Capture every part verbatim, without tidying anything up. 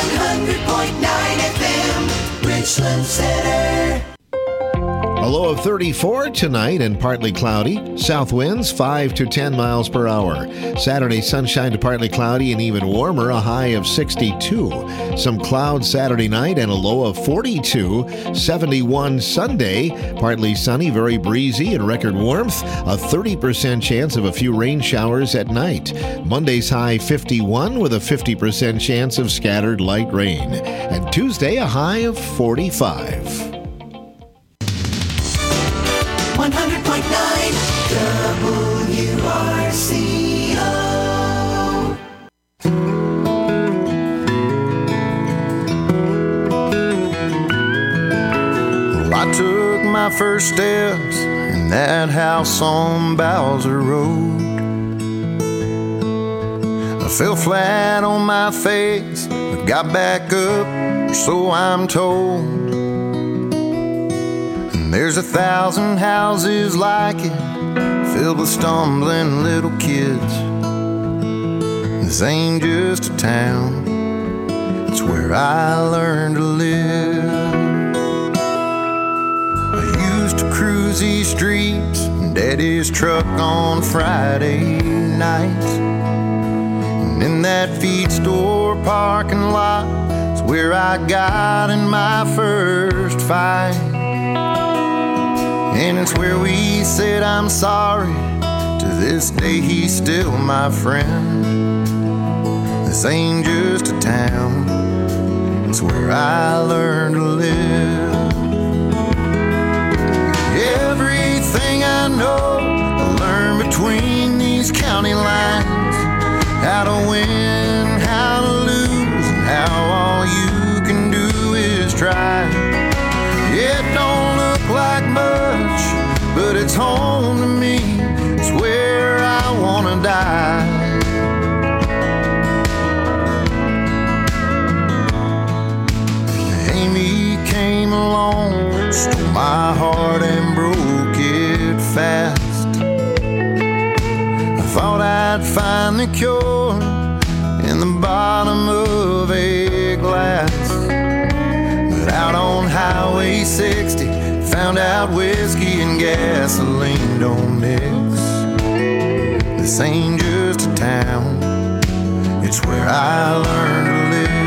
hundred point nine F M, Richland Center. A low of thirty-four tonight and partly cloudy. South winds five to ten miles per hour. Saturday, sunshine to partly cloudy and even warmer, a high of sixty-two. Some clouds Saturday night and a low of forty-two. seventy-one Sunday, partly sunny, very breezy and record warmth. A thirty percent chance of a few rain showers at night. Monday's high fifty-one with a fifty percent chance of scattered light rain. And Tuesday, a high of forty-five. one hundred point nine W R C O. Well, I took my first steps in that house on Bowser Road. I fell flat on my face, but got back up, or so I'm told. There's a thousand houses like it, filled with stumbling little kids. This ain't just a town, it's where I learned to live. I used to cruise these streets in Daddy's truck on Friday nights. And in that feed store parking lot is where I got in my first fight. And it's where we said I'm sorry. To this day he's still my friend. This ain't just a town, it's where I learned to live. Everything I know I learned between these county lines. How to win, how to lose, and how all you can do is try. It don't look like much, but it's home to me. It's where I wanna die. Amy came along, stole my heart and broke it fast. I thought I'd find the cure in the bottom of a glass. But out on Highway sixty, found out whiskey and gasoline don't mix. This ain't just a town, it's where I learned to live.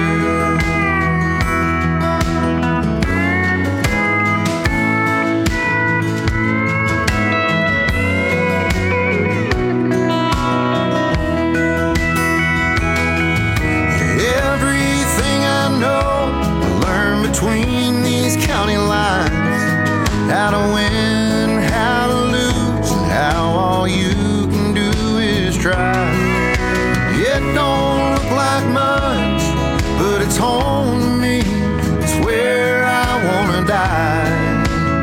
Everything I know I learned between these county lines. How to win, how to lose, and how all you can do is try. It don't look like much, but it's home to me. It's where I wanna die.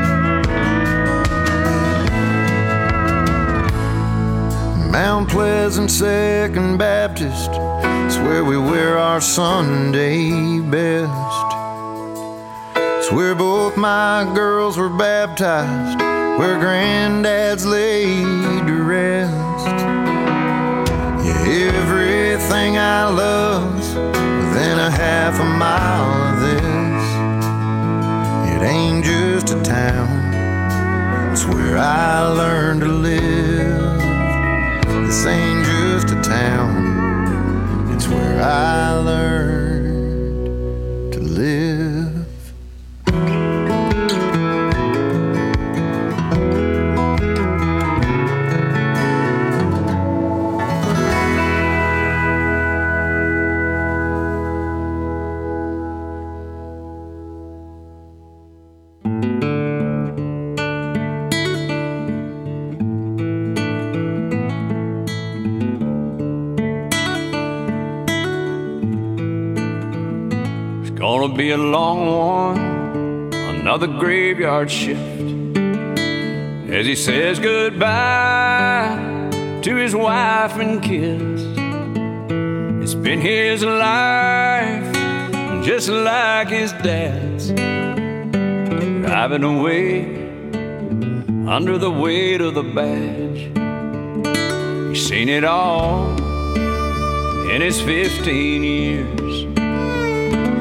Mount Pleasant Second Baptist, it's where we wear our Sunday best. It's where both my girls were baptized, where granddad's laid to rest. Yeah, everything I love's within a half a mile of this. It ain't just a town, it's where I learned to live. This ain't just a town, it's where I learned to live. Gonna be a long one, another graveyard shift, as he says goodbye to his wife and kids. It's been his life, just like his dad's, driving away under the weight of the badge. He's seen it all in his fifteen years.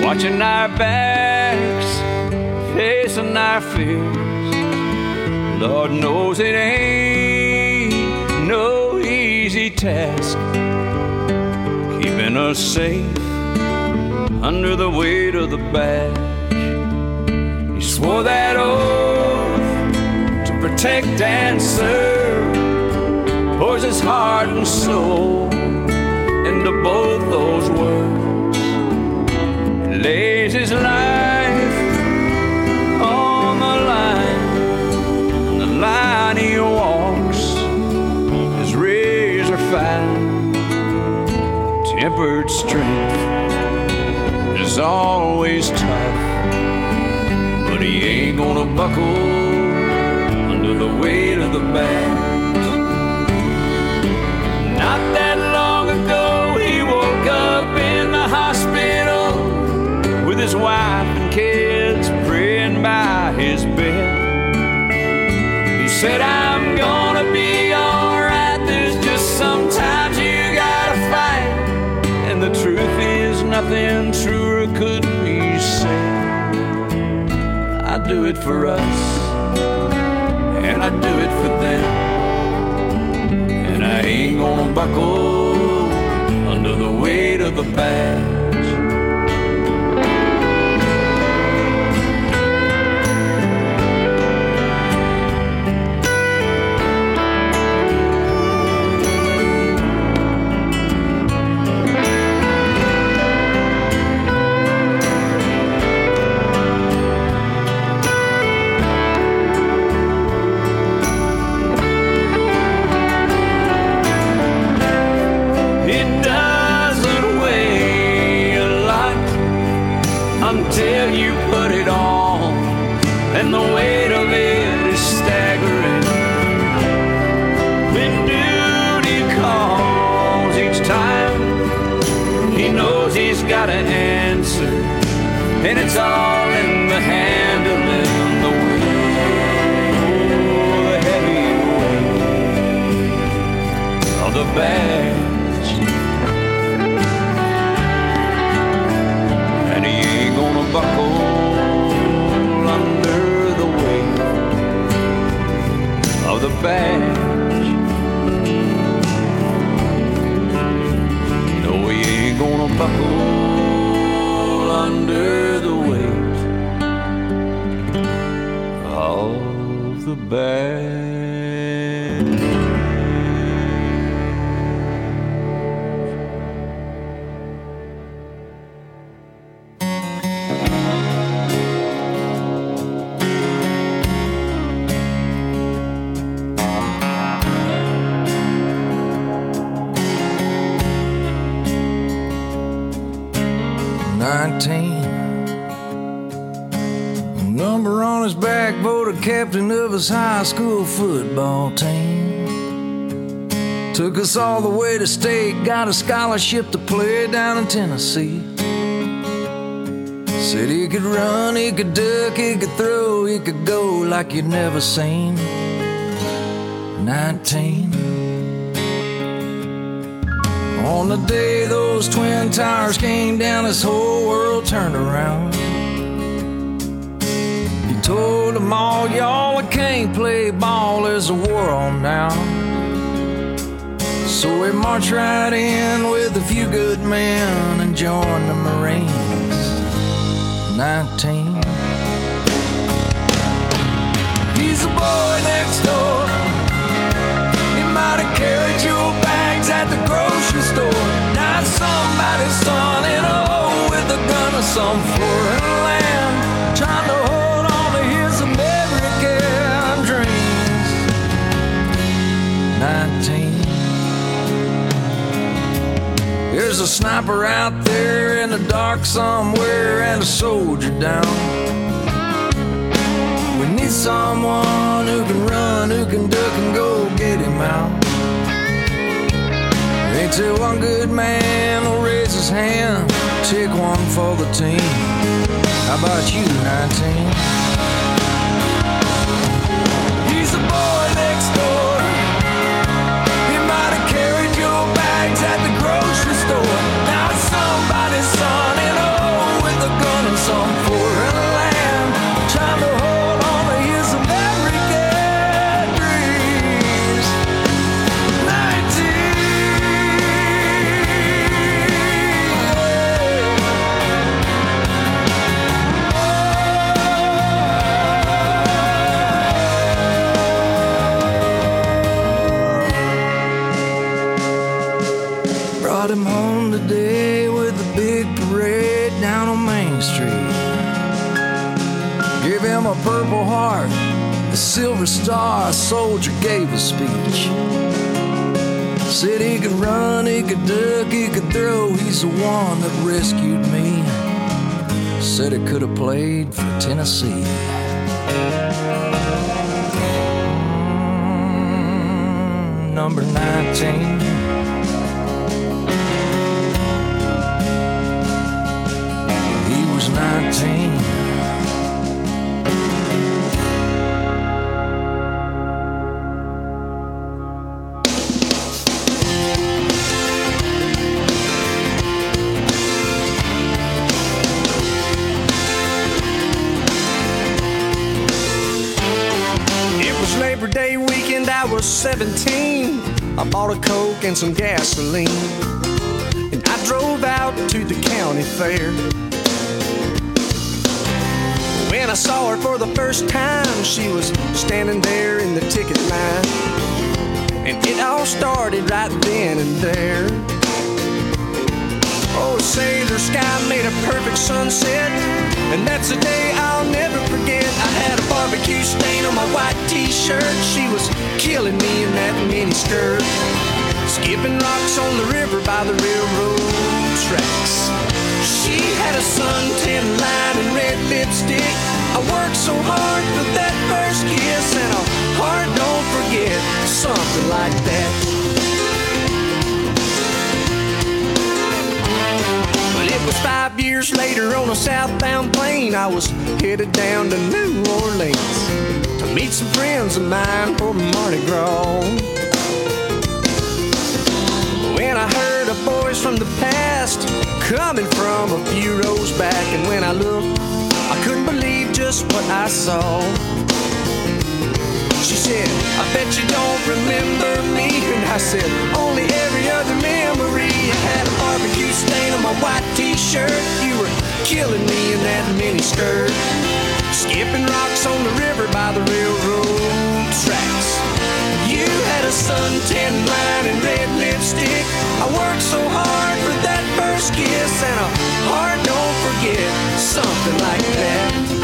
watching our backs, facing our fears. Lord knows it ain't no easy task, keeping us safe under the weight of the badge. He swore that oath to protect and serve, pours his heart and soul into both those words. He lays his life on the line, and the line he walks is razor fine. Tempered strength is always tough, but he ain't gonna buckle under the weight of the badge. Not that long ago he woke up in the hospital with his wife and kids praying by his bed. He said, I'm gonna be alright, there's just sometimes you gotta fight, and the truth is nothing truer could be said. I do it for us, and I do it for them, and I ain't gonna buckle under the weight of the badge. Until you put it on, and the weight of it is staggering. When duty calls each time, he knows he's got to answer, and it's all in the handling, the weight, oh, the heavy weight of the badge. Buckle under the weight of the badge. No, he ain't gonna buckle under the weight of the badge. nineteen. Number on his back, voted captain of his high school football team. Took us all the way to state, got a scholarship to play down in Tennessee. Said he could run, he could duck, he could throw, he could go like you'd never seen. nineteen. On the day those twin towers came down, this whole world turned around. He told them all, y'all, I can't play ball, there's a war on now. So we marched right in with a few good men and joined the Marines. nineteen. He's the boy next door. He might have carried your bags at the grocery store. Not somebody's son in a hole with a gun or some foreign land, trying to hold on to his American dreams. nineteen. There's a sniper out there in the dark somewhere and a soldier down. We need someone who can run, who can duck and go get him out. Ain't till one good man will raise his hand, take one for the team. How about you, nineteen? He's the boy next door. He might have carried your bags at the grocery store. Now it's somebody's son in a hole with a gun big parade down on Main Street. Gave him a Purple Heart, a Silver Star, a soldier gave a speech. Said he could run, he could duck, he could throw, he's the one that rescued me. Said he could have played for Tennessee. Mm, number nineteen. He was nineteen. Labor Day weekend, I was seventeen. I bought a Coke and some gasoline, and I drove out to the county fair. When I saw her for the first time, she was standing there in the ticket line, and it all started right then and there. Oh, say the sky made a perfect sunset, and that's a day I'll never forget. I had a barbecue stain on my white t-shirt. She was killing me in that mini skirt, skipping rocks on the river by the railroad tracks. She had a suntan line and red lipstick. I worked so hard for that first kiss, and a heart don't forget, something like that. It was five years later on a southbound plane. I was headed down to New Orleans to meet some friends of mine for Mardi Gras. When I heard a voice from the past coming from a few rows back, and when I looked, I couldn't believe just what I saw. She said, I bet you don't remember me. And I said, only every other memory. I had a barbecue stain on my white t-shirt. You were killing me in that mini skirt, skipping rocks on the river by the railroad tracks. You had a suntan line and red lipstick. I worked so hard for that first kiss, and a heart don't forget, something like that.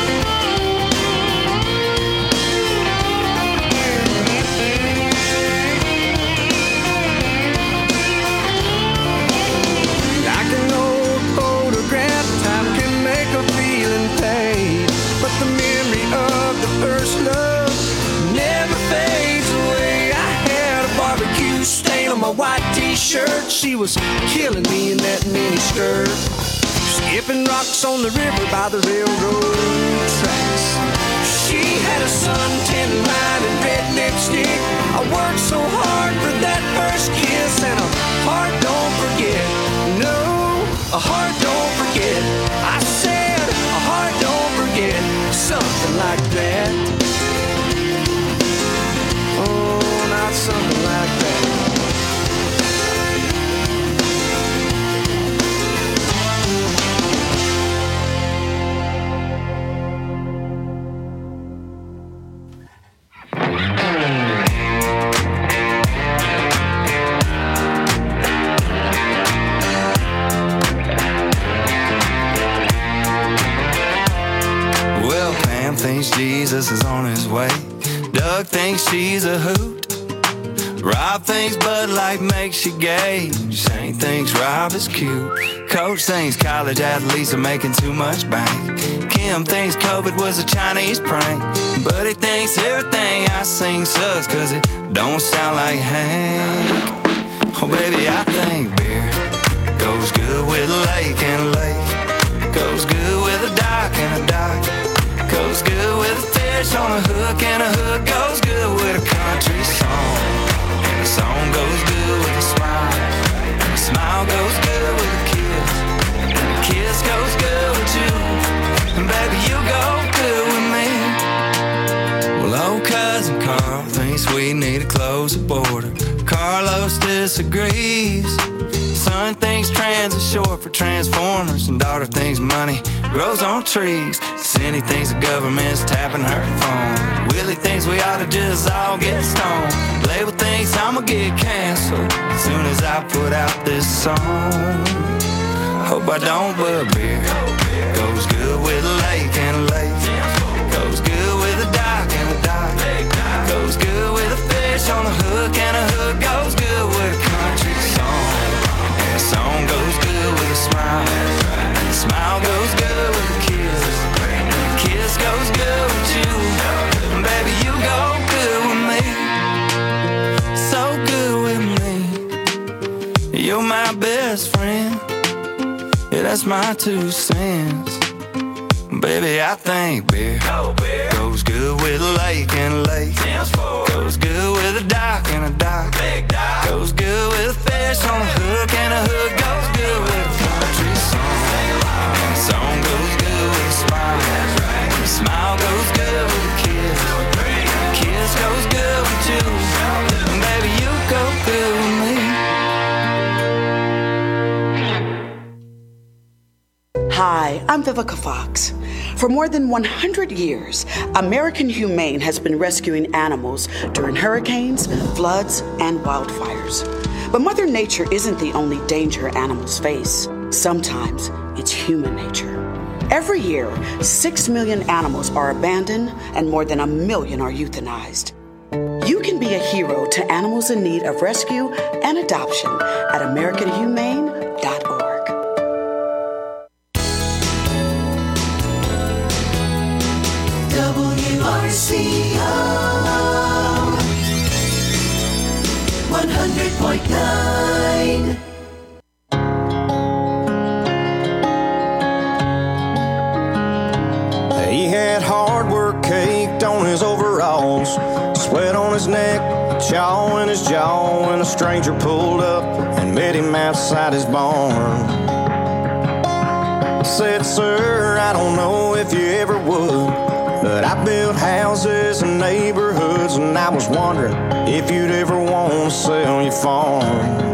But the memory of the first love never fades away. I had a barbecue stain on my white t-shirt. She was killing me in that mini skirt, skipping rocks on the river by the railroad tracks. She had a suntan line and red lipstick. I worked so hard for that first kiss, and a heart don't forget. No, a heart don't forget. I said a heart don't forget, something like that. Oh, not something like that. Thinks Jesus is on his way. Doug thinks she's a hoot. Rob thinks Bud Light makes you gay. Shane thinks Rob is cute. Coach thinks college athletes are making too much bank. Kim thinks COVID was a Chinese prank. Buddy thinks everything I sing sucks, cause it don't sound like Hank. Oh baby, I think beer goes good with a lake and a lake, goes good with a dock and a dock, goes good with a fish on a hook, and a hook goes good with a country song, and a song goes good with a smile, and a smile goes good with a kiss, and a kiss goes good with you, and baby you go good with me. Well, old cousin Carl thinks we need to close the border. Carlos disagrees. Son thinks trans is short for transformers, and daughter thinks money grows on trees. Cindy thinks the government's tapping her phone. Willie thinks we ought to just all get stoned. Label thinks I'ma get canceled as soon as I put out this song. Why don't but beer goes good with a lake and a lake, goes good with a dock and a dock, goes good with a fish on a hook, and a hook goes good with a country song, and a song goes good with a smile, and a smile goes good with a kiss, and a kiss goes good with you, and baby you go good with me, so good with me. You're my best friend, yeah, that's my two cents. Baby, I think beer goes good with a lake and a lake, goes good with a dock and a dock, goes good with a fish on a hook, and a hook goes good with a country song, and a song goes good with a smile, and a smile goes good with a kiss, and a kiss goes good with you, and baby, you go good with me. Hi, I'm Vivica Fox. For more than one hundred years, American Humane has been rescuing animals during hurricanes, floods, and wildfires. But Mother Nature isn't the only danger animals face. Sometimes it's human nature. Every year, six million animals are abandoned and more than a million are euthanized. You can be a hero to animals in need of rescue and adoption at american humane dot org. W R C O one hundred point nine. He had hard work caked on his overalls, sweat on his neck, chaw in his jaw, when a stranger pulled up and met him outside his barn. Said, sir, I don't know if you ever would, but I built houses and neighborhoods, and I was wondering if you'd ever want to sell your farm.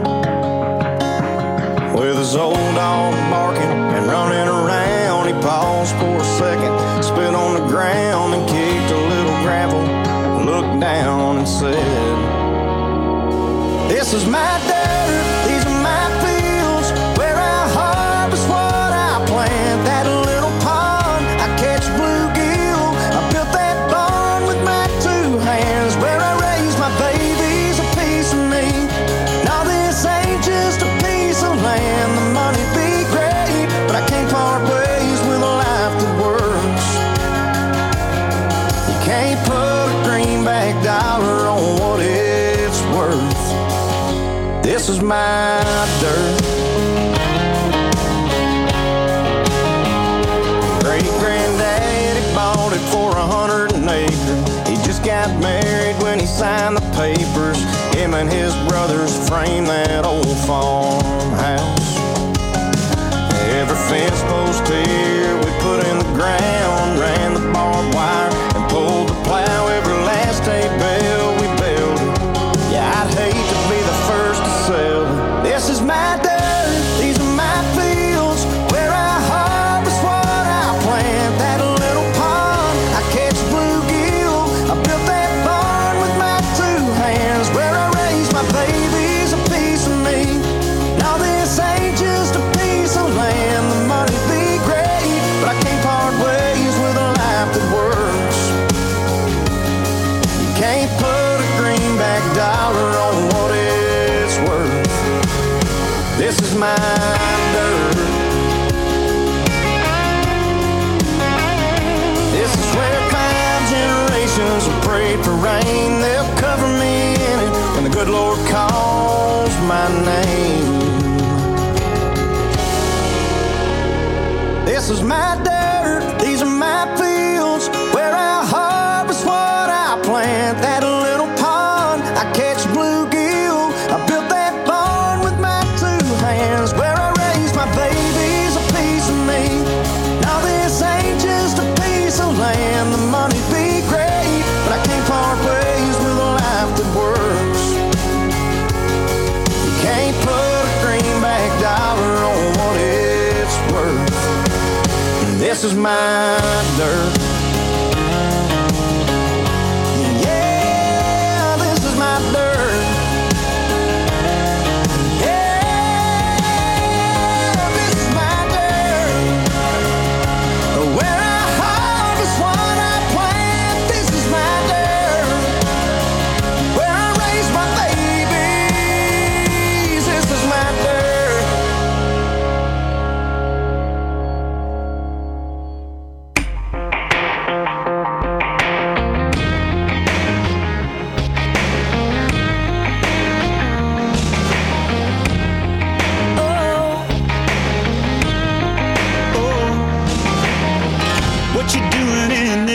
With his old dog barking and running around, he paused for a second, spit on the ground and kicked a little gravel, looked down and said, this is my dirt, these are my fields, where I harvest what I plant. That little pond, I catch bluegill, I built that barn with my two hands, where I raise my babies, a piece of me. Now this ain't just a piece of land, the money be great, but I can't part ways with a life that works. You can't put a greenback dollar on what it's worth. This is my dirt. Great-granddaddy bought it for a hundred an acre. He just got married when he signed the papers. Him and his brothers framed that old farmhouse. Every fence post here we put in the ground, ran the barbed wire and pulled the plow. Every last hay bale we built it. Yeah, I'd hate to be the first to sell it. This is my dirt, these are my fields, where I harvest what I plant. That little pond, I catch bluegill, I built that barn with my two hands, where I raise my babies, a piece of me. Now this ain't just a piece of land, the money be great, but I can't part ways with a life that works. You can't put a greenback dollar on what it's worth. This is my dirt. This is where five generations have prayed for rain. They'll cover me in it when the good Lord calls my name. This is my dirt, these are my fields, where I harvest what I plant. That little pond, I catch bluegill, I built that barn with my two hands, where I raise my babies, a piece of me. Now this ain't just a piece of land, the money be great, but I can't part ways with a life that works. You can't put a greenback dollar on what it's worth. This is my dirt. Yeah, this is my dirt. Yeah, this is my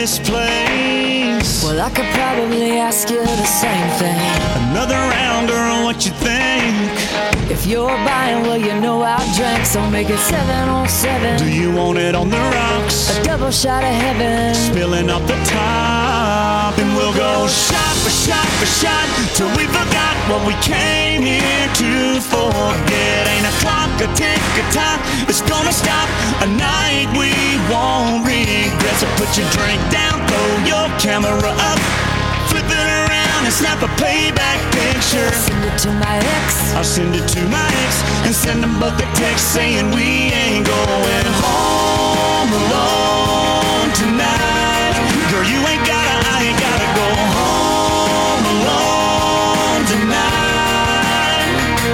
this place? Well, I could probably ask you the same thing. Another round, girl, what you think? If you're buying, well, you know I'll drink, so make it seven on seven. Do you want it on the rocks? A double shot of heaven, spilling up the top, and we'll go shot for shot for shot till we forgot what we came here to forget. Ain't a clock, a tick, a tock that's gonna stop a night we won't regret. So put your drink down, throw your camera up, flip it around and snap a payback picture. Send it to my ex. I'll send it to my ex and send them both a text saying we ain't going home alone tonight. Girl, you ain't gotta, I ain't gotta go home alone tonight.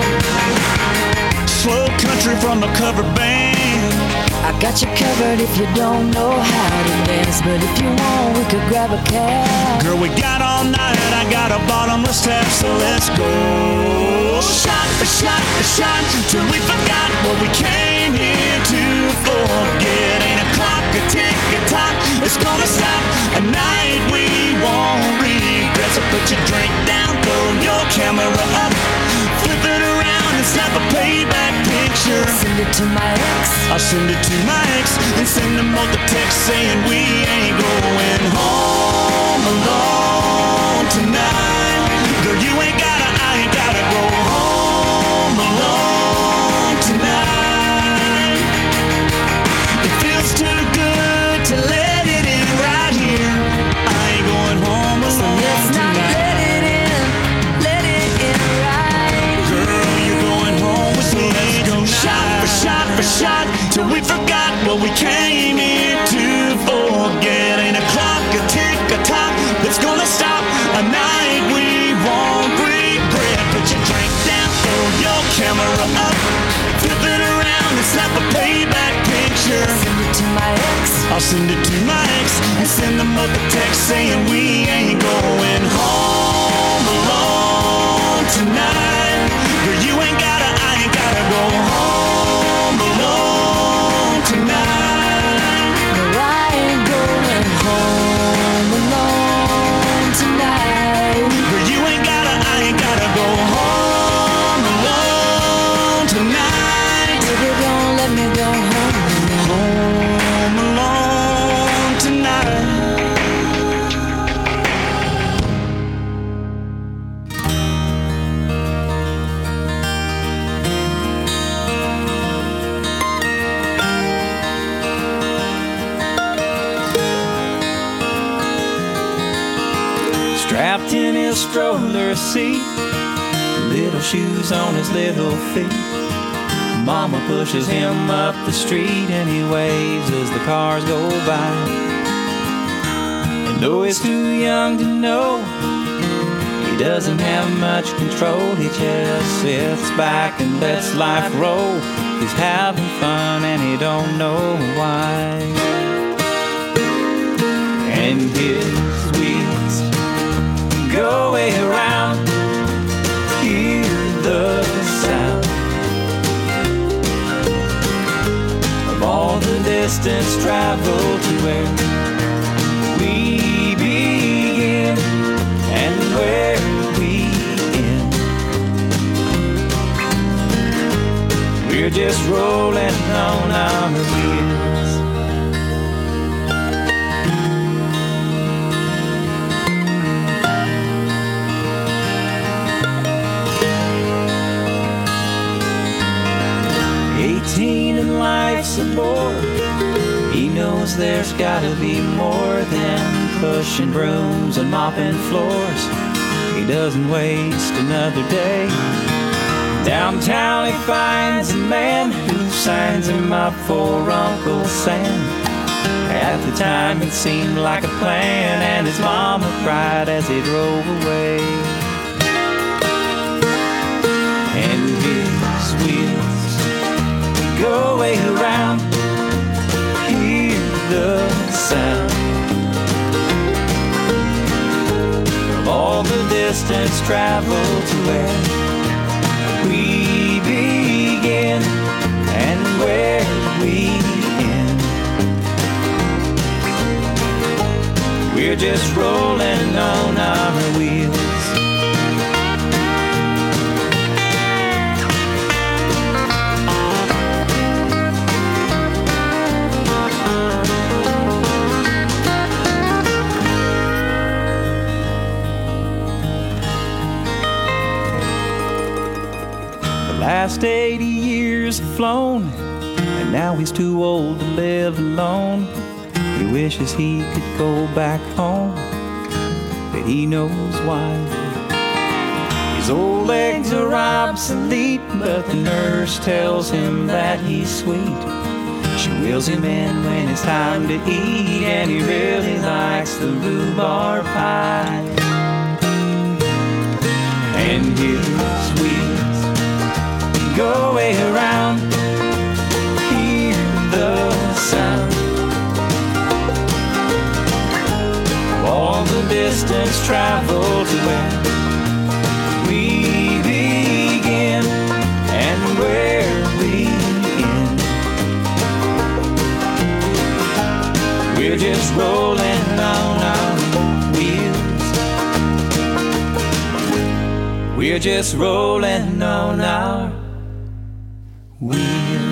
Slow country from a cover band. I got you covered if you don't know how to dance, but if you want, we could grab a cab. Girl, we got all night, I got a bottomless tap, so let's go. Shot for shot for shot, till we forgot what we came here to forget. Ain't a clock, a tick, a tock, it's gonna stop a night we won't regret. So put your drink down, throw your camera up, flip it around and snap a payback picture. Send it to my ex. I'll send it to my ex and send them all the text saying we ain't going home alone tonight. Girl, you ain't gotta, I ain't gotta go home alone tonight. It feels too good to let it in right here. I ain't going home alone So let's not tonight. let it in, let it in right. Girl, you're going home with me. Let's go shot for shot for shot till we forgot what we came here to forget. Ain't a clock, a tick, a tock that's gonna stop a night we won't regret. Put your drink down, throw your camera up, flip it around and snap a payback picture. Send it to my ex. I'll send it to my ex and send them both a text saying we ain't going home alone tonight. Girl, you ain't gotta, I ain't gotta go home alone tonight. No, I ain't going home alone tonight. Girl, you ain't gotta, I ain't gotta go home alone tonight. Baby, don't let me go home alone. Home alone tonight. Strapped in his stroller seat, little shoes on his little feet. Mama pushes him up the street and he waves as the cars go by. And though he's too young to know, he doesn't have much control. He just sits back and lets life roll. He's having fun and he don't know why. And his wheels go way around, hear the sound of all the distance traveled to where we begin and where we end. We're just rolling on our wheels. eighteen and life's a bore. He knows there's gotta be more than pushing brooms and mopping floors. He doesn't waste another day. Downtown he finds a man who signs him up for Uncle Sam. At the time it seemed like a plan, and his mama cried as he drove away. And his wheels go way around, hear the sound of all the distance traveled to where we begin and where we end. we're just rolling on our wheels. Last eighty years have flown, and now he's too old to live alone. He wishes he could go back home, but he knows why. His old legs are obsolete, but the nurse tells him that he's sweet. She wheels him in when it's time to eat, and he really likes the rhubarb pie. And his wheels go way around, hear the sound of all the distance traveled to where we begin and where we end. We're just rolling on our wheels. We're just rolling on our wheels.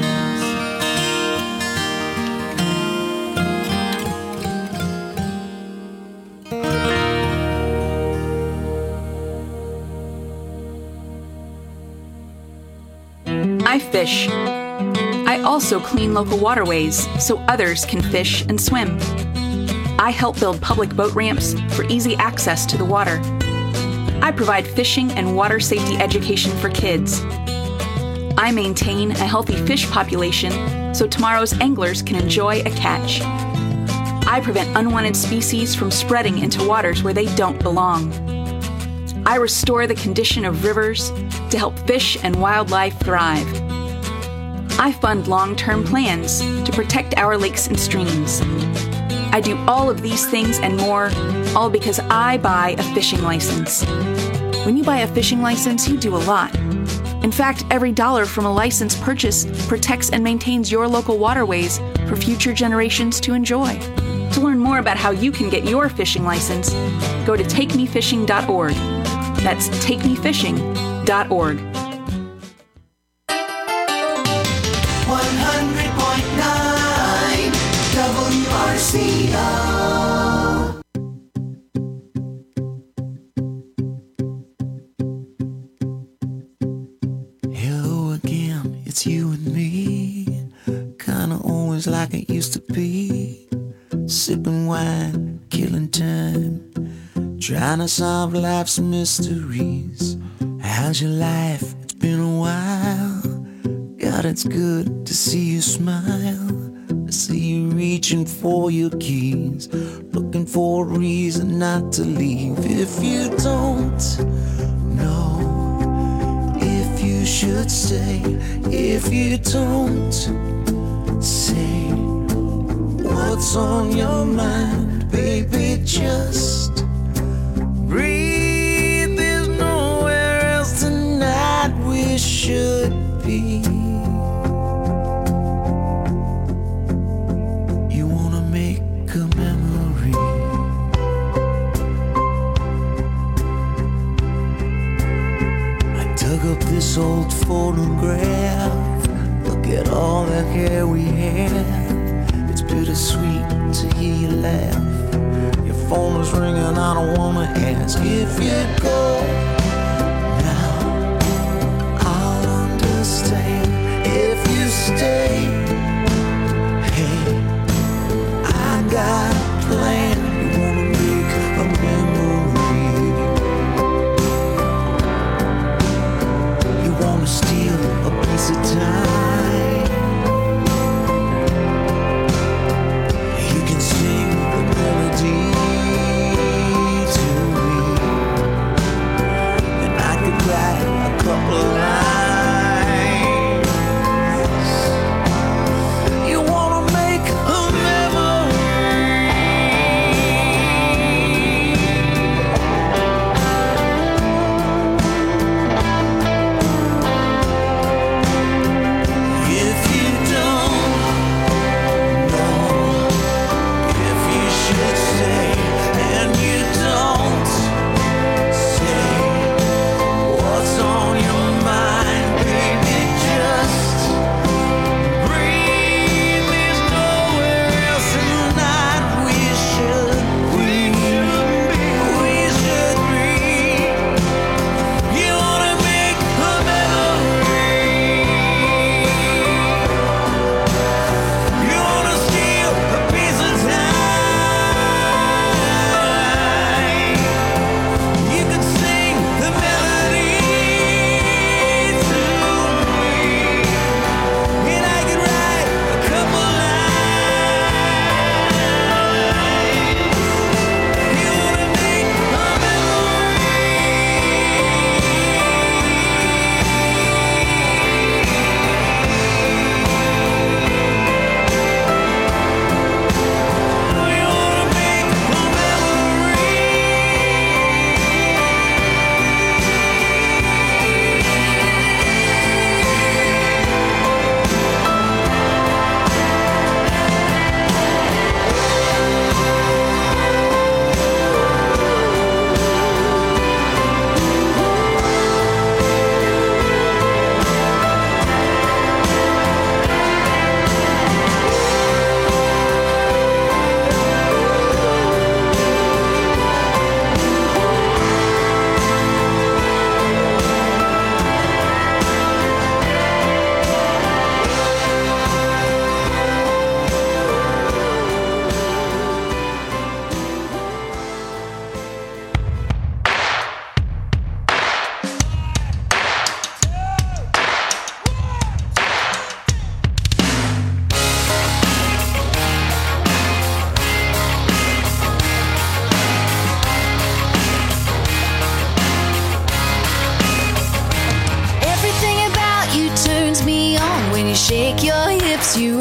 I fish. I also clean local waterways so others can fish and swim. I help build public boat ramps for easy access to the water. I provide fishing and water safety education for kids. I maintain a healthy fish population so tomorrow's anglers can enjoy a catch. I prevent unwanted species from spreading into waters where they don't belong. I restore the condition of rivers to help fish and wildlife thrive. I fund long-term plans to protect our lakes and streams. I do all of these things and more, all because I buy a fishing license. When you buy a fishing license, you do a lot. In fact, every dollar from a license purchase protects and maintains your local waterways for future generations to enjoy. To learn more about how you can get your fishing license, go to take me fishing dot org. That's take me fishing dot org. one hundred point nine W R C O. Hello again, it's you and me. Kinda always like it used to be. Sipping wine, killing time, trying to solve life's mysteries. How's your life? It's been a while. God, it's good to see you smile. I see you reaching for your keys, looking for a reason not to leave. If you don't know if you should stay, if you don't say what's on your mind, baby, just breathe. There's nowhere else tonight we should be. You wanna make a memory. I dug up this old photograph. Look at all the hair we had. It's bittersweet to hear you laugh. Your phone is ringing, I don't wanna ask if you go. Now I'll understand if you stay. Hey, I got a plan. You wanna make a memory. You wanna steal a piece of time. You can sing the melody to me.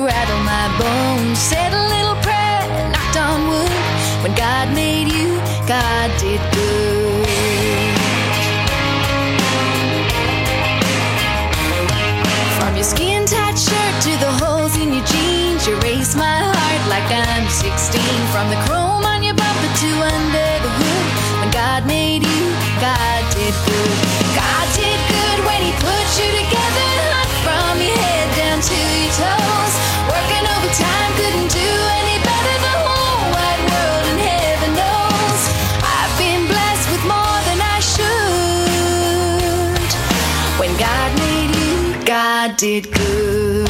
rattle my bones. Said a little prayer, knocked on wood. When God made you, God did good. From your skin-tight shirt to the holes in your jeans, you race my heart like I'm sixteen. From the chrome on your bumper to under the hood, when God made you, God did good. God did good when he put you together, hot from your head down to your toes. Working overtime, couldn't do any better. The whole wide world and heaven knows I've been blessed with more than I should. When God made you, God did good.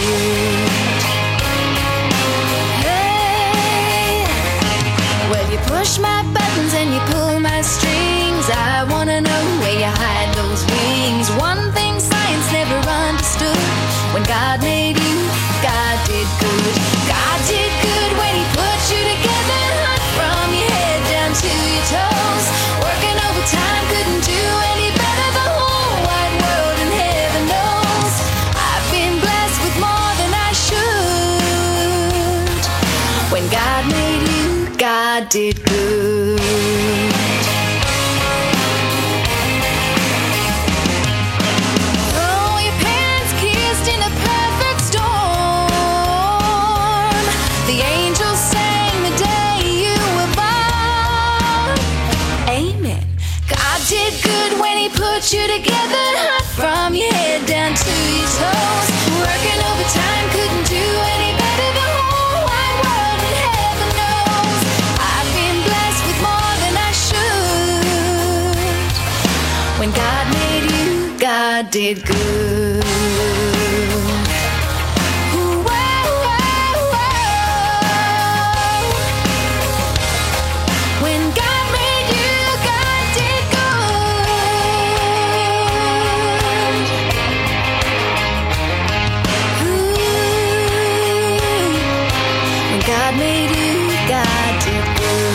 Hey, well, you push my buttons and you pull my strings. I wanna know where you hide those wings. One thing science never understood: when God made you, God did good. God did good when he put you together, hot from your head down to your toes. Working overtime, couldn't do any better. The whole wide world and heaven knows I've been blessed with more than I should. When God made you, God did good. Oh, your parents kissed in a perfect storm. The angels sang the day you were born. Amen. God did good when he put you together, hot from your head down to your toes. Working overtime, couldn't do any better. The whole wide world and heaven knows I've been blessed with more than I should. When God made you, God did good. Ooh, whoa, whoa, whoa. When God made you, God did good. Ooh, when God made you, God did good.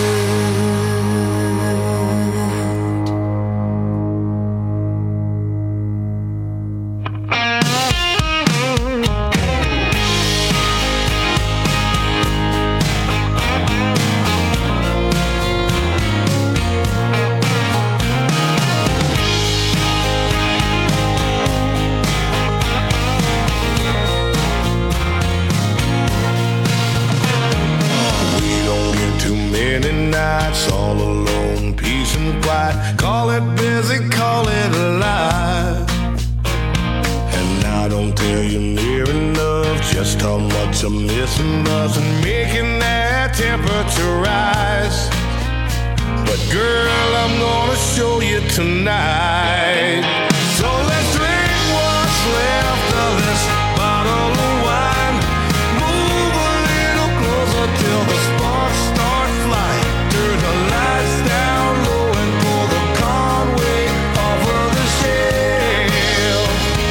We don't get too many nights all alone, peace and quiet. Call it busy, call it alive. And I don't tell you near enough just how much I'm missing us and making that temperature rise. But girl, I'm gonna show you tonight. So let's drink what's left of this bottle of wine. Move a little closer till the sparks start flying. Turn the lights down low and pull the Conway off of the shelf.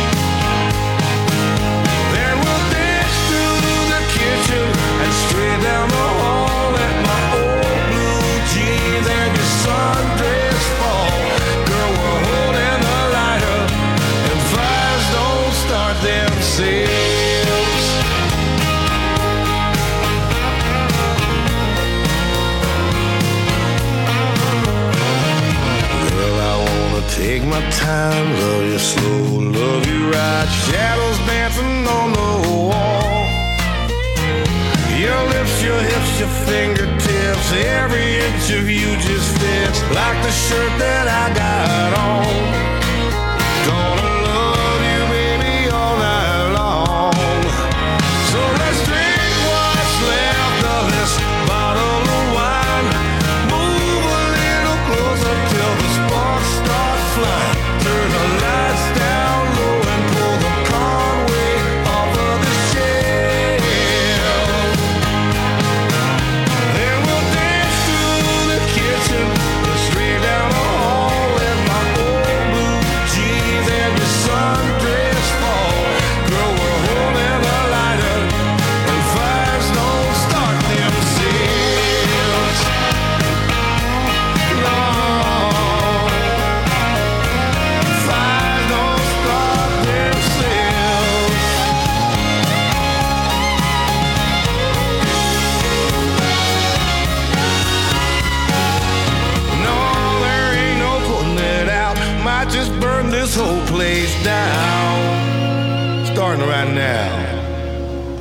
Then we'll dance through the kitchen and straight down the hall at my old blue jeans and your sundress fall. Girl, we're holding the light up and fires don't start themselves. Girl, I wanna take my time, love you slow, love you right. Shadows dancing on the wall. Your lips, your hips, your fingertips, every inch of you just fits like the shirt that I got on. Gonna love you, baby, all night long. So let's drink what's left of this bottle of wine. Move a little closer till the sparks start flying. Turn the lights down low and pull the Conway off of the shelf. Then we'll dance through the kitchen and straight down the hall at my old blue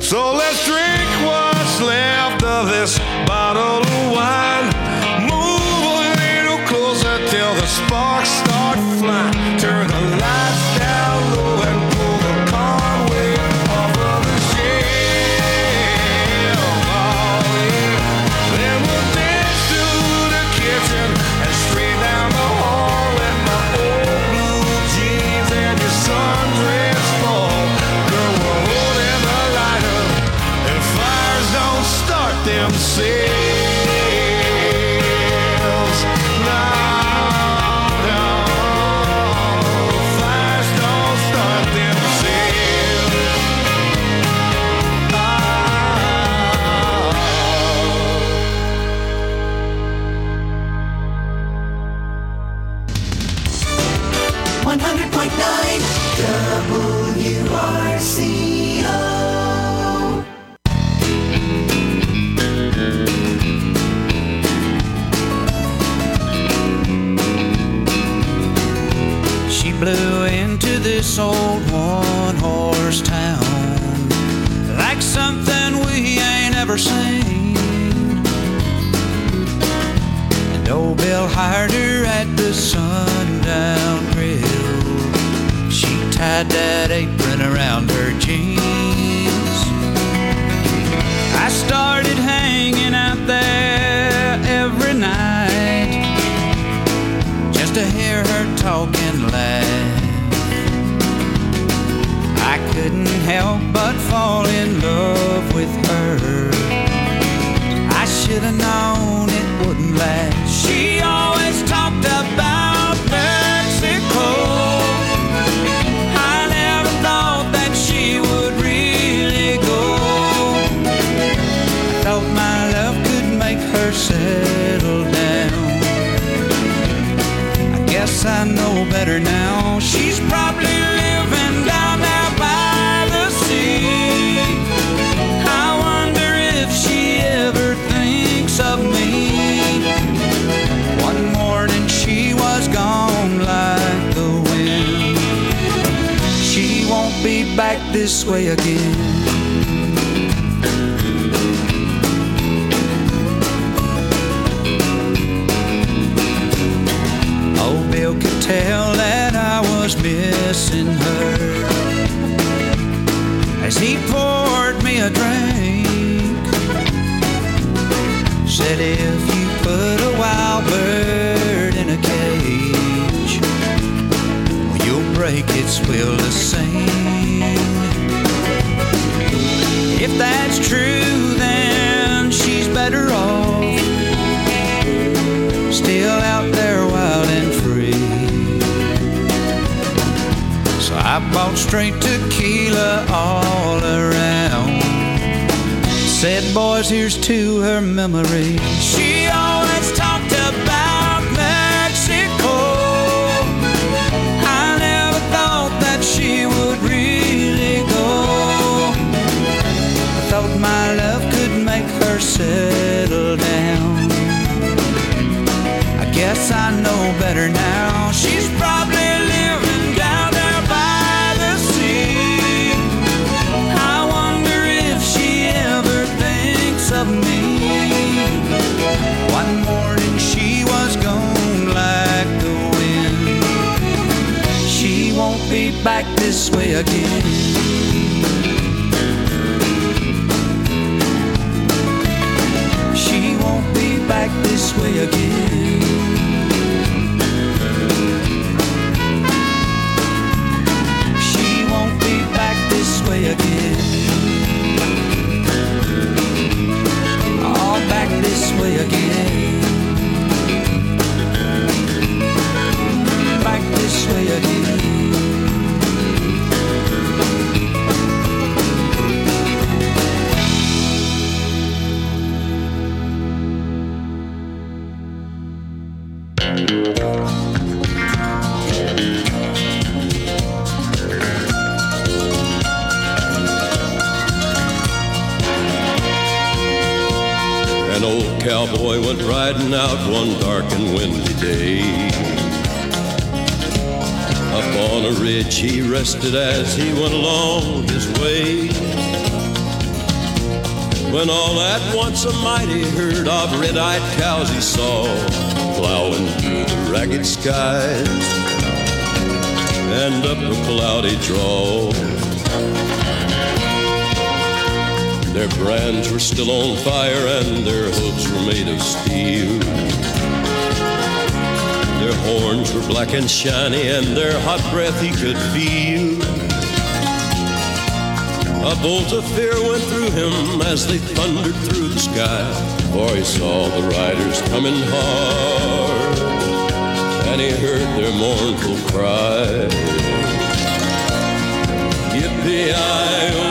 So let's drink what's left of this bottle of wine. Move a little closer till the sparks start flying. Turn the lights down low and pull the Conway off of the shelf. Oh, yeah. Then we'll dance to the kitchen and straight down the hall in my old blue jeans and your sundress fall. Girl, we're holding the light up and fires don't start themselves. No, no, fires don't start themselves. one hundred point nine W R C O. She blew into this old one-horse town like something we ain't ever seen. And old Bill hired her at the Sundown Grill. She tied that apron around her jeans. I started hanging out there every night just to hear her talk and laugh. I couldn't help but fall in love with her. I should have known it wouldn't last. She always talked about Mexico. I never thought that she would really go. I thought my love could make her settle down. I guess I know better now. She's probably living down there by the sea. I wonder if she ever thinks of me. One morning she was gone like the wind. She won't be back this way again. Old Bill could tell that I was missing her as he poured me a drink. Said if you put a wild bird in a cage, well, you'll break its will to sing. If that's true, then she's better off still out there wild and free. So I bought straight tequila all around. Said, boys, here's to her memory. She always talked about Mexico. I never thought that she would really go. I thought my love could make her settle down. I guess I know better now. She's probably living down there by the sea. I wonder if she ever thinks of me. One morning she was gone like the wind. She won't be back this way again. She won't be back this way again. She won't be back this way again. Oh, back this way again. Back this way again. An old cowboy went riding out one dark and windy day. Up on a ridge he rested as he went along his way. when all at once a mighty herd of red-eyed cows he saw plowing through the ragged skies and up a cloudy draw. Their brands were still on fire and their hooves were made of steel. Their horns were black and shiny and their hot breath he could feel. A bolt of fear went through him as they thundered through the sky, for he saw the riders coming hard, and he heard their mournful cry. Yippee-i-oh,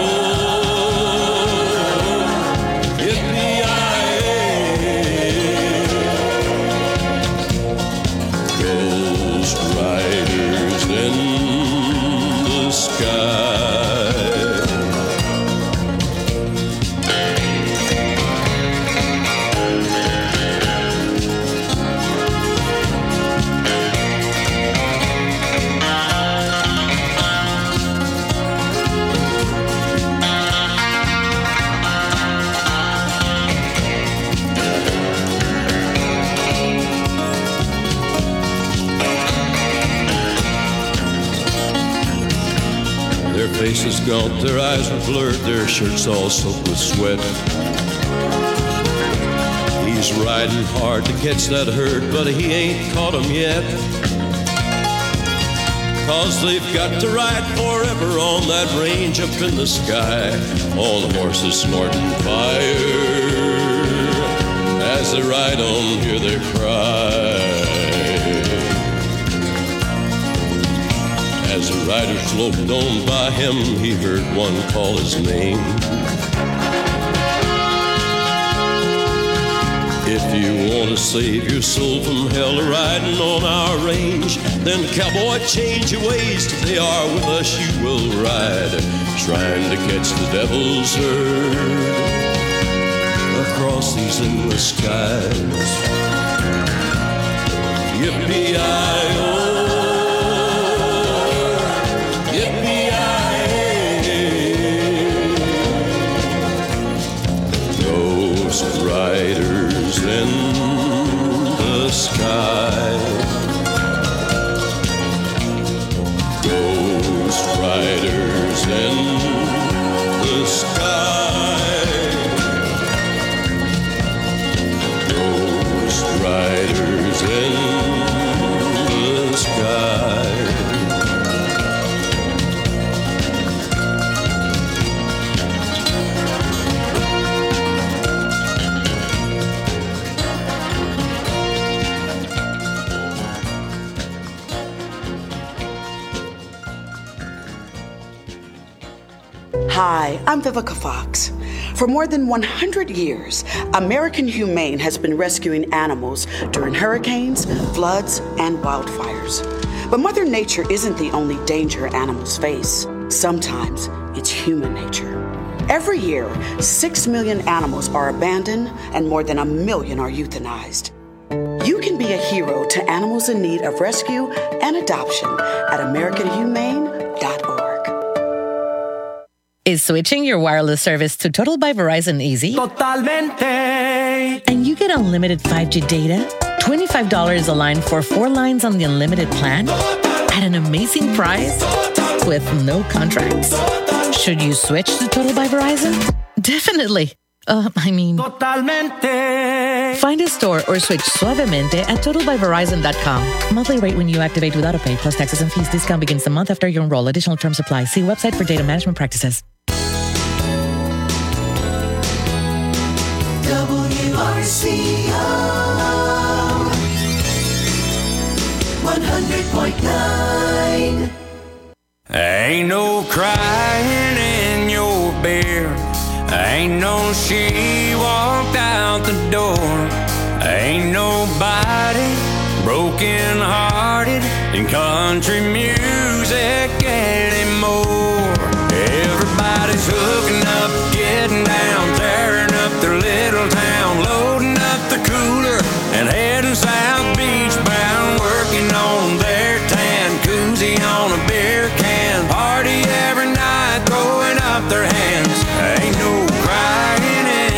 yippee-i-ay, ghost riders in the sky. Their faces gaunt, their eyes were blurred, their shirts all soaked with sweat. He's riding hard to catch that herd, but he ain't caught 'em yet. 'Cause they've got to ride forever on that range up in the sky, on horses snorting fire. As they ride on, hear their cry. As the rider sloped on by him, he heard one call his name. If you want to save your soul from hell riding on our range, then cowboy, change your ways. Today are with us you will ride, trying to catch the devil's herd across these endless skies. Yippee-i-oh, riders in the sky, ghost riders in the sky, ghost riders in the sky. Hi, I'm Vivica Fox. For more than one hundred years, American Humane has been rescuing animals during hurricanes, floods, and wildfires. But Mother Nature isn't the only danger animals face. Sometimes it's human nature. Every year, six million animals are abandoned and more than a million are euthanized. You can be a hero to animals in need of rescue and adoption at american humane dot org. Is switching your wireless service to Total by Verizon easy? Totalmente. And you get unlimited five G data, twenty-five dollars a line for four lines on the unlimited plan, at an amazing price with no contracts. Should you switch to Total by Verizon? Definitely. Uh, I mean... Totalmente. Find a store or switch suavemente at total by verizon dot com. Monthly rate when you activate with AutoPay plus taxes and fees. Discount begins the month after you enroll. Additional terms apply. See website for data management practices. W R C O one hundred point nine. Ain't no crying in your beer. Ain't no she walked out the door. Ain't nobody broken hearted in country music anymore. Everybody's hooking up, getting down, tearing up their little town, loading up the cooler and heading south beach bound, working on their tan, koozie on a beer can, party every night, throwing up their hands. Ain't no crying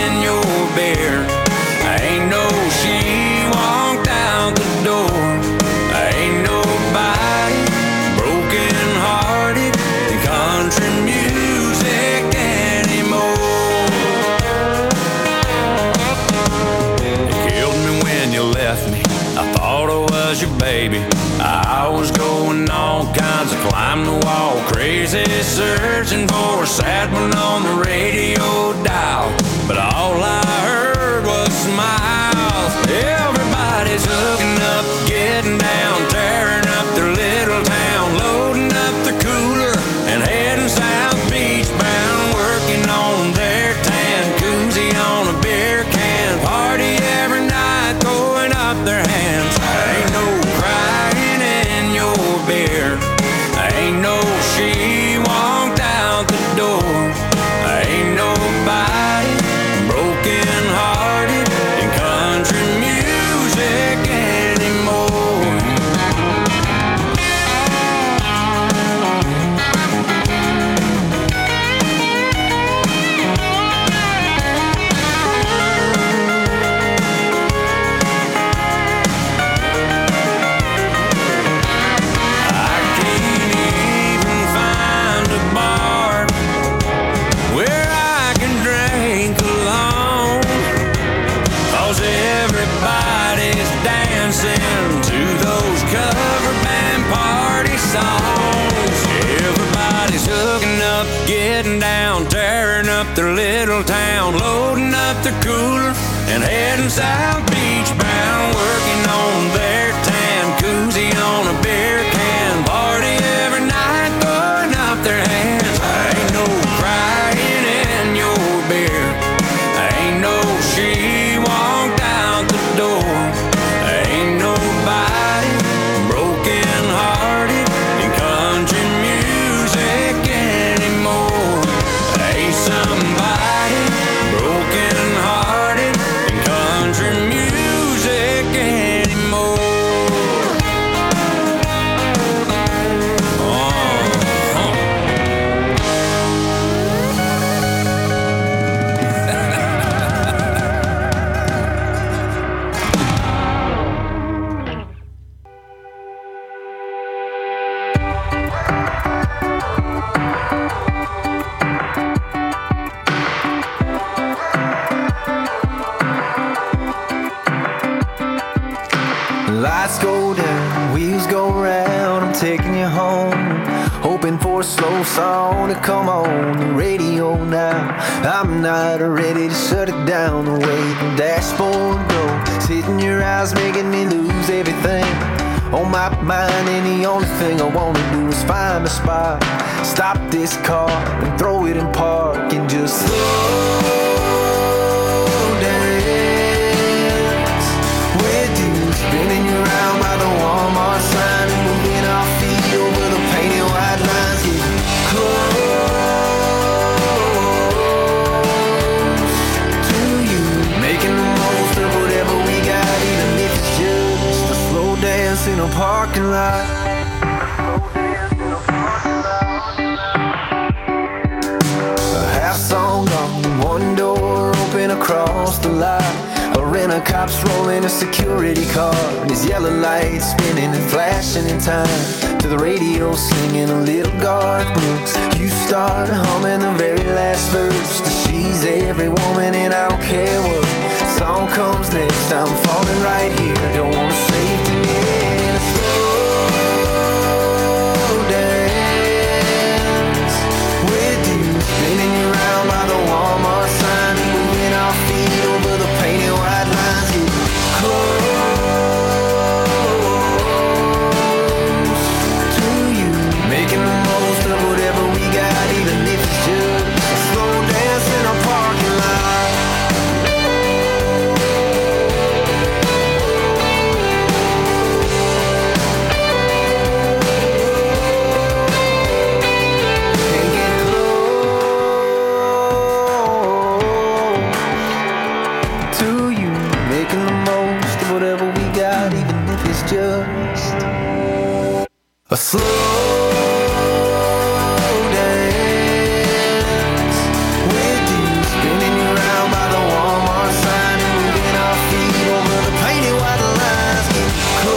loading up the cooler and heading South Beach bound, working on their tan koozie on a beer can, party every night, throwing up their hands. Ain't no crying in your beer, ain't no she walked out the door, ain't nobody broken hearted in country music anymore. Ain't somebody broken hearted in country music anymore. Lights go down, wheels go round, I'm taking you home, hoping for a slow song to come on the radio now. I'm not ready to shut it down, the way the dashboard goes, hitting your eyes, making me lose everything on my mind. And the only thing I wanna do is find a spot, stop this car and throw it in park and just slow dance with you. Spinning you around by the Walmart sign and moving our feet over the painted white lines. Get close to you, making the most of whatever we got, even if it's just a slow dance in a parking lot. A half song on one door open across the lot. A rent-a-cop's rolling a security car, and his yellow lights spinning and flashing in time to the radio singing a little Garth Brooks. You start humming the very last verse to She's Every Woman and I Don't Care What song comes next. I'm falling right here, don't wanna save the end. Slow dance with you, spinning you around by the Walmart sign and moving our feet over the painted white lines. Get close to you, making the most of whatever we got, even if it's just a slow dance in a parking lot. And get close to you, making the most of whatever we got, even if it's just a slow dance with you, spinning you around by the Walmart sign and moving our feet over the painted white lines. Get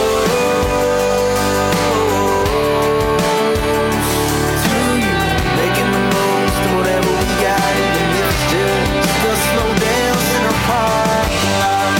close to you, making the most of whatever we got, even if it's just a slow dance in a parking lot.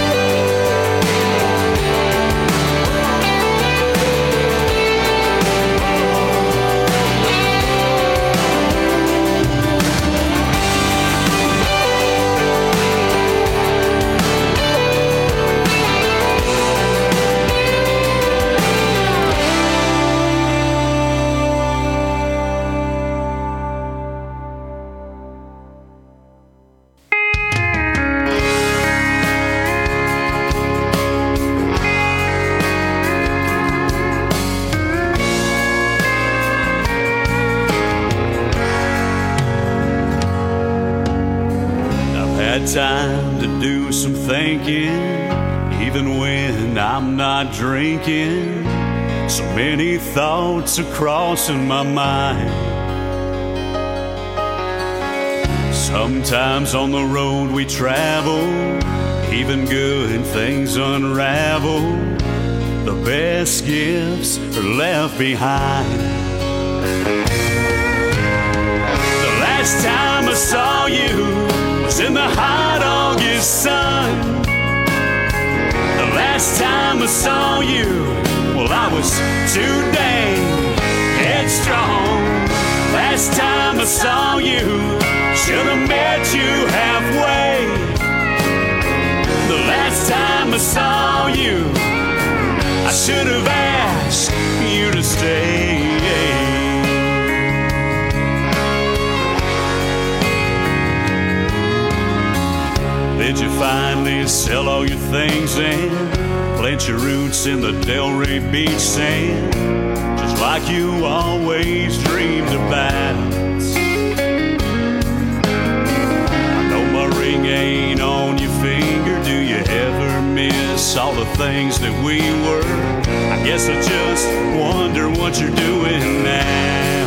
Had time to do some thinking, even when I'm not drinking. So many thoughts are crossing my mind. Sometimes on the road we travel, even good things unravel. The best gifts are left behind. The last time I saw you was in the hot August sun. The last time I saw you, well, I was too dang headstrong. Last time I saw you, should have met you halfway. Did you finally sell all your things and plant your roots in the Delray Beach sand, just like you always dreamed about? I know my ring ain't on your finger. Do you ever miss all the things that we were? I guess I just wonder what you're doing now.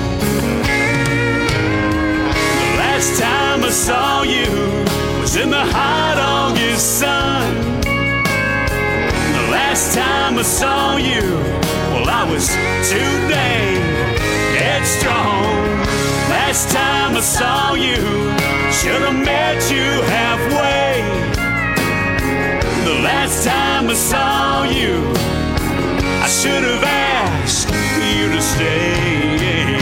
The last time I saw you was in the hot August sun. The last time I saw you, well, I was too dang headstrong. Last time I saw you, should have met you halfway. The last time I saw you, I should have asked you to stay.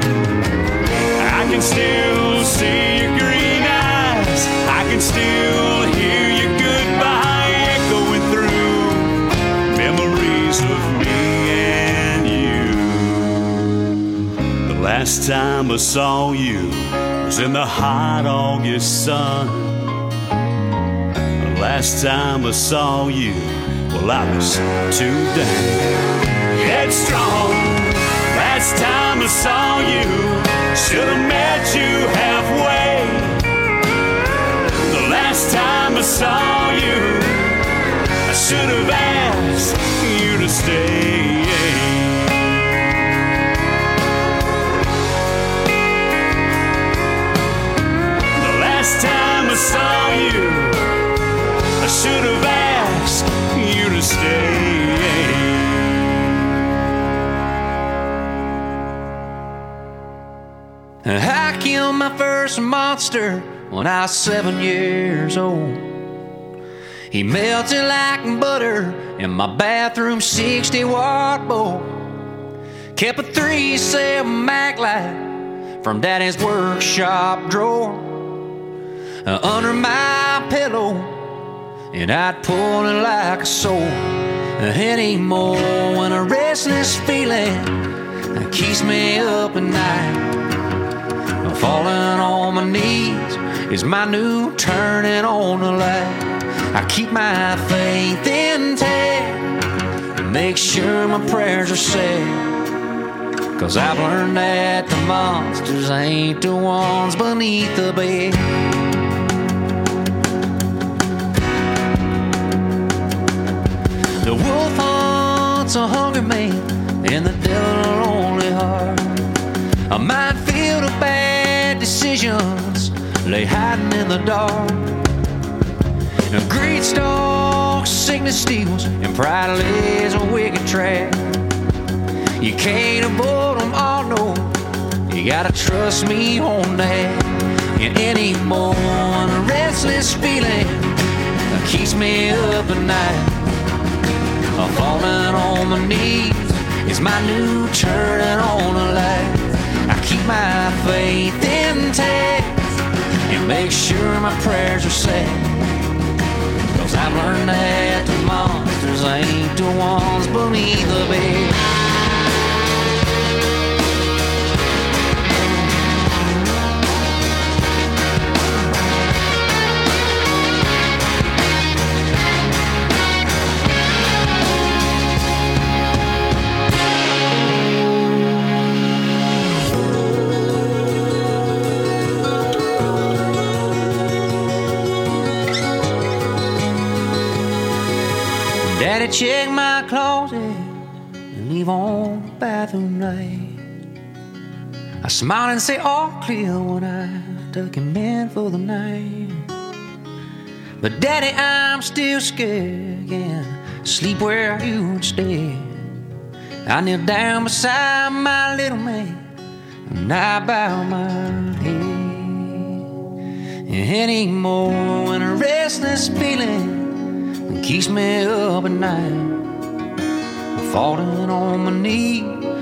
I can still see your green eyes, I can still hear your goodbye echoing through memories of me and you. The last time I saw you was in the hot August sun. The last time I saw you, well, I was too dang headstrong. Last time I saw you, should have met you halfway. The last time I saw you, I should have asked you to stay. The last time I saw you, I should have asked you to stay. I killed my first monster when I was seven years old. He melted like butter in my bathroom sixty watt bowl. Kept a three seven Mac light from Daddy's workshop drawer uh, under my pillow, and I'd pull it like a sword. Anymore when a restless feeling keeps me up at night. Falling on my knees is my new turning on the light. I keep my faith intact and make sure my prayers are said, 'cause I've learned that the monsters ain't the ones beneath the bed. The wolf hunts a hungry man and the devil a lonely heart. A minefield of bad decisions lay hiding in the dark. A greed stalks, sickness steals, and pride lays a wicked trap. You can't avoid them all, no, you gotta trust me on that. And anymore, a restless feeling keeps me up at night. I'm falling on my knees, it's my new turning on the light. I keep my faith intact and make sure my prayers are said, 'cause I've learned that the monsters ain't the ones beneath the bed. Daddy check my closet and leave on the bathroom light. I smile and say all clear when I tuck him in for the night. But Daddy, I'm still scared again, sleep where you would stay. I kneel down beside my little man and I bow my head. Anymore when a restless feeling keeps me up at night, falling on my knees